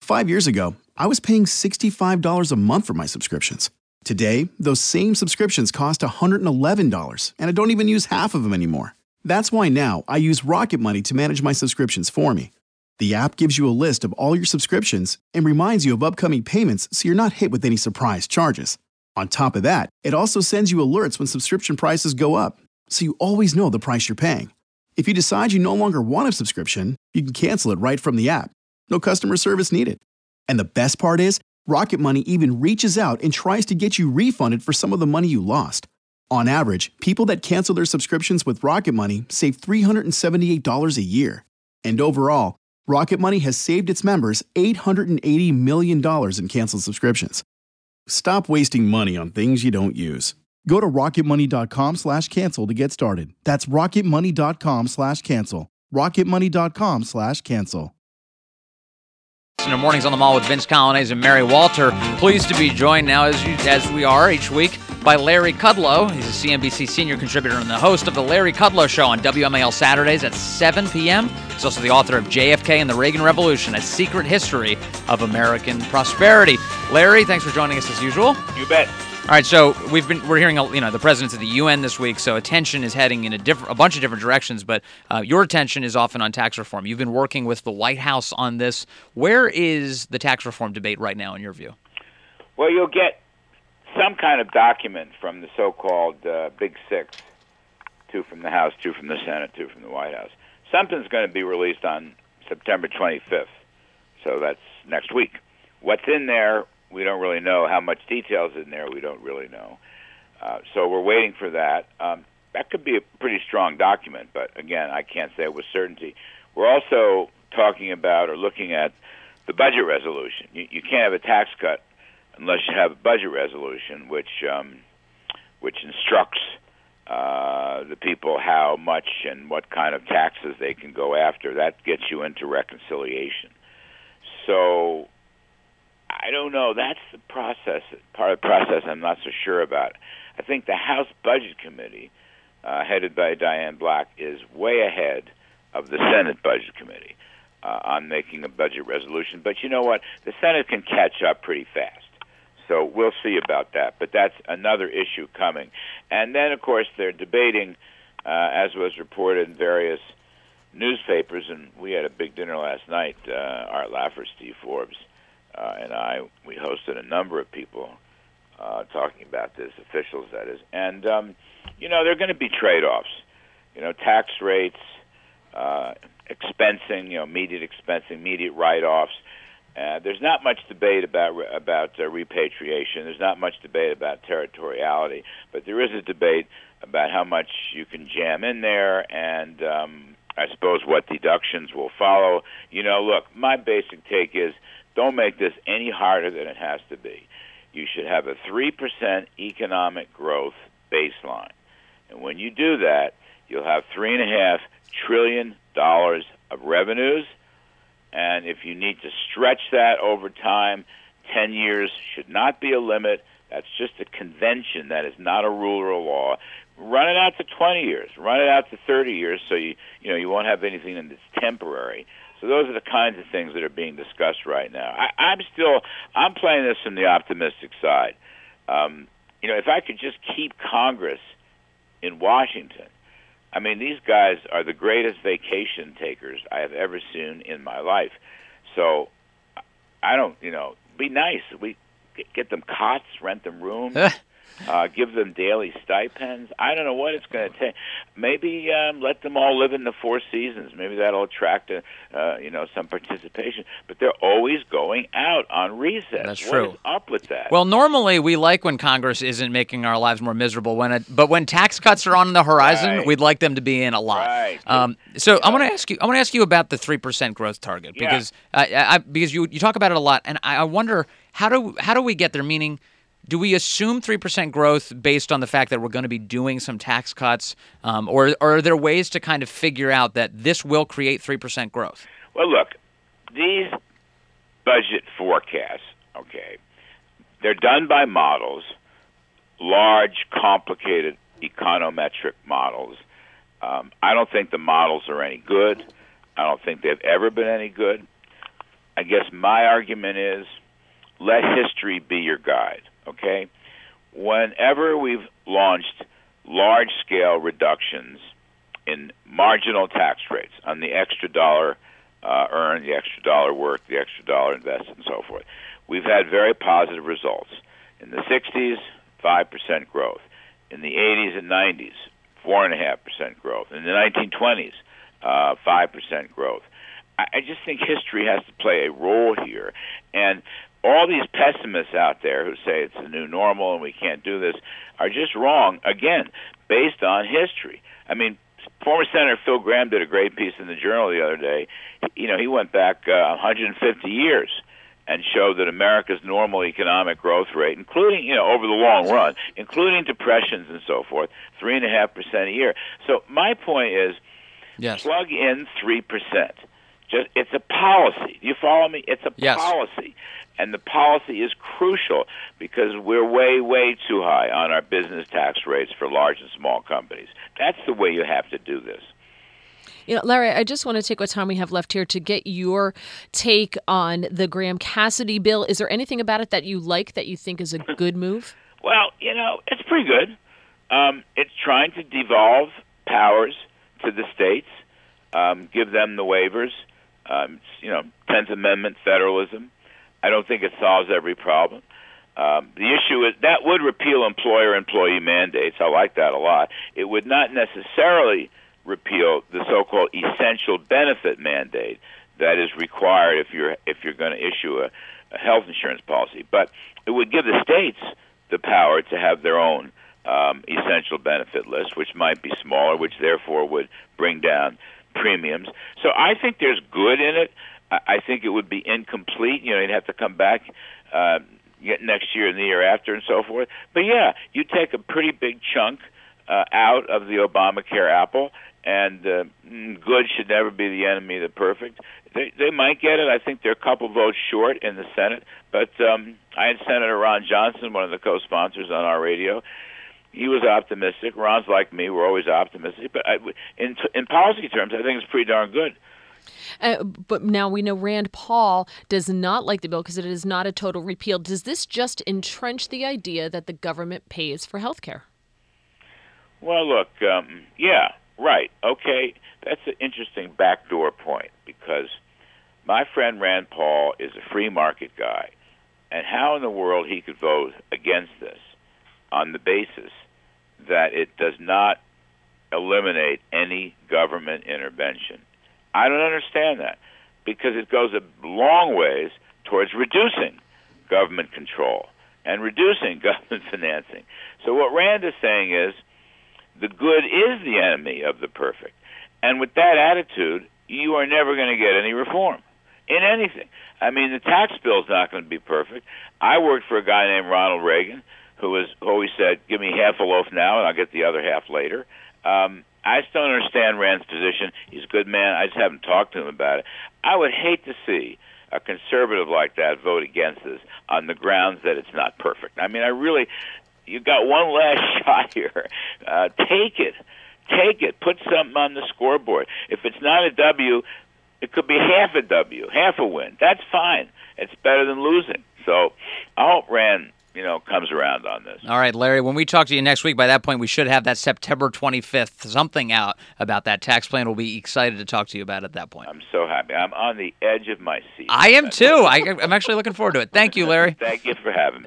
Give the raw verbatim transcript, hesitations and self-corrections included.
Five years ago, I was paying sixty-five dollars a month for my subscriptions. Today, those same subscriptions cost one hundred eleven dollars, and I don't even use half of them anymore. That's why now I use Rocket Money to manage my subscriptions for me. The app gives you a list of all your subscriptions and reminds you of upcoming payments so you're not hit with any surprise charges. On top of that, it also sends you alerts when subscription prices go up, so you always know the price you're paying. If you decide you no longer want a subscription, you can cancel it right from the app. No customer service needed. And the best part is, Rocket Money even reaches out and tries to get you refunded for some of the money you lost. On average, people that cancel their subscriptions with Rocket Money save three hundred seventy-eight dollars a year. And overall, Rocket Money has saved its members eight hundred eighty million dollars in canceled subscriptions. Stop wasting money on things you don't use. Go to rocketmoney.com slash cancel to get started. That's rocketmoney.com slash cancel. rocketmoney.com slash cancel. In Mornings on the Mall with Vince Colonnese and Mary Walter. Pleased to be joined now, as you, as we are each week, by Larry Kudlow. He's a C N B C senior contributor and the host of the Larry Kudlow Show on W M A L Saturdays at seven p.m. He's also the author of J F K and the Reagan Revolution, A Secret History of American Prosperity. Larry, thanks for joining us as usual. You bet. All right, so we've been we're hearing you know the presidents of the U N this week, so attention is heading in a different a bunch of different directions. But uh, your attention is often on tax reform. You've been working with the White House on this. Where is the tax reform debate right now, in your view? Well, you'll get some kind of document from the so-called uh, Big Six, two from the House, two from the Senate, two from the White House. Something's going to be released on September twenty-fifth, so that's next week. What's in there? We don't really know. How much detail's in there, we don't really know. Uh, so we're waiting for that. Um, that could be a pretty strong document, but again, I can't say it with certainty. We're also talking about or looking at the budget resolution. You, you can't have a tax cut unless you have a budget resolution, which um, which instructs uh, the people how much and what kind of taxes they can go after. That gets you into reconciliation. So I don't know. That's the process, part of the process I'm not so sure about. I think the House Budget Committee, uh, headed by Diane Black, is way ahead of the Senate Budget Committee uh, on making a budget resolution. But you know what? The Senate can catch up pretty fast. So we'll see about that. But that's another issue coming. And then, of course, they're debating, uh, as was reported in various newspapers, and we had a big dinner last night, uh, Art Laffer, Steve Forbes, Uh, and I, we hosted a number of people uh, talking about this, officials, that is. And, um, you know, there are going to be trade-offs. You know, tax rates, uh, expensing, you know, immediate expensing, immediate write-offs. Uh, there's not much debate about about uh, repatriation. There's not much debate about territoriality. But there is a debate about how much you can jam in there and, um, I suppose, what deductions will follow. You know, look, my basic take is, don't make this any harder than it has to be. You should have a three percent economic growth baseline. And when you do that, you'll have three point five trillion dollars of revenues. And if you need to stretch that over time, ten years should not be a limit. That's just a convention. That is not a rule or a law. Run it out to twenty years. Run it out to thirty years so you, you know, you won't have anything that's temporary. So those are the kinds of things that are being discussed right now. I, I'm still, I'm playing this from the optimistic side. Um, you know, if I could just keep Congress in Washington, I mean, these guys are the greatest vacation takers I have ever seen in my life. So I don't, you know, be nice. We get them cots, rent them rooms. Uh, give them daily stipends. I don't know what it's going to take. Maybe um, let them all live in the Four Seasons. Maybe that'll attract, a, uh, you know, some participation. But they're always going out on recess. That's true. What is up with that? Well, normally we like when Congress isn't making our lives more miserable. When it, but when tax cuts are on the horizon, right. we'd like them to be in a lot. Right. Um, so yeah. I want to ask you. I want to ask you about the three percent growth target because yeah. uh, I, because you you talk about it a lot, and I, I wonder how do how do we get there? Meaning, do we assume three percent growth based on the fact that we're going to be doing some tax cuts, um, or, or are there ways to kind of figure out that this will create three percent growth? Well, look, these budget forecasts, okay, they're done by models, large, complicated econometric models. Um, I don't think the models are any good. I don't think they've ever been any good. I guess my argument is let history be your guide, okay? Whenever we've launched large-scale reductions in marginal tax rates on the extra dollar uh, earned, the extra dollar worked, the extra dollar invested, and so forth, we've had very positive results. In the sixties, five percent growth. In the eighties and nineties, four point five percent growth. In the nineteen twenties, uh, five percent growth. I, I just think history has to play a role here. And all these pessimists out there who say it's the new normal and we can't do this are just wrong, again, based on history. I mean, former Senator Phil Gramm did a great piece in the Journal the other day. You know, he went back uh, one hundred fifty years and showed that America's normal economic growth rate, including, you know, over the long run, including depressions and so forth, three point five percent a year. So my point is, yes, plug in three percent. Just, it's a policy. Do you follow me? It's a yes. policy. And the policy is crucial because we're way, way too high on our business tax rates for large and small companies. That's the way you have to do this. You know, Larry, I just want to take what time we have left here to get your take on the Graham-Cassidy bill. Is there anything about it that you like, that you think is a good move? Well, you know, it's pretty good. Um, it's trying to devolve powers to the states, um, give them the waivers. Um, you know, tenth Amendment federalism. I don't think it solves every problem. Um, the issue is that would repeal employer-employee mandates. I like that a lot. It would not necessarily repeal the so-called essential benefit mandate that is required if you're if you're going to issue a, a health insurance policy. But it would give the states the power to have their own um, essential benefit list, which might be smaller, which therefore would bring down premiums. So I think there's good in it. I think it would be incomplete. You know, you'd have to come back uh, next year and the year after and so forth. But yeah, you take a pretty big chunk uh, out of the Obamacare apple, and uh, good should never be the enemy of the perfect. They, they might get it. I think they're a couple votes short in the Senate. But um, I had Senator Ron Johnson, one of the co-sponsors on our radio. He was optimistic. Ron's like me. We're always optimistic. But I, in, in policy terms, I think it's pretty darn good. Uh, but now we know Rand Paul does not like the bill because it is not a total repeal. Does this just entrench the idea that the government pays for health care? Well, look, um, yeah, right. Okay, that's an interesting backdoor point because my friend Rand Paul is a free market guy. And how in the world he could vote against this on the basis that it does not eliminate any government intervention? I don't understand that because it goes a long ways towards reducing government control and reducing government financing. So what Rand is saying is the good is the enemy of the perfect. And with that attitude, you are never going to get any reform in anything. I mean, the tax bill is not going to be perfect. I worked for a guy named Ronald Reagan who was who always said, give me half a loaf now and I'll get the other half later. Um, I just don't understand Rand's position. He's a good man. I just haven't talked to him about it. I would hate to see a conservative like that vote against this on the grounds that it's not perfect. I mean, I really, you've got one last shot here. Uh, take it. Take it. Put something on the scoreboard. If it's not a W, it could be half a W, half a win. That's fine. It's better than losing. So I hope Rand, you know, comes around on this. All right, Larry, when we talk to you next week, by that point, we should have that September twenty-fifth something out about that tax plan. We'll be excited to talk to you about it at that point. I'm so happy. I'm on the edge of my seat. I am too. I, I'm actually looking forward to it. Thank you, Larry. Thank you for having me.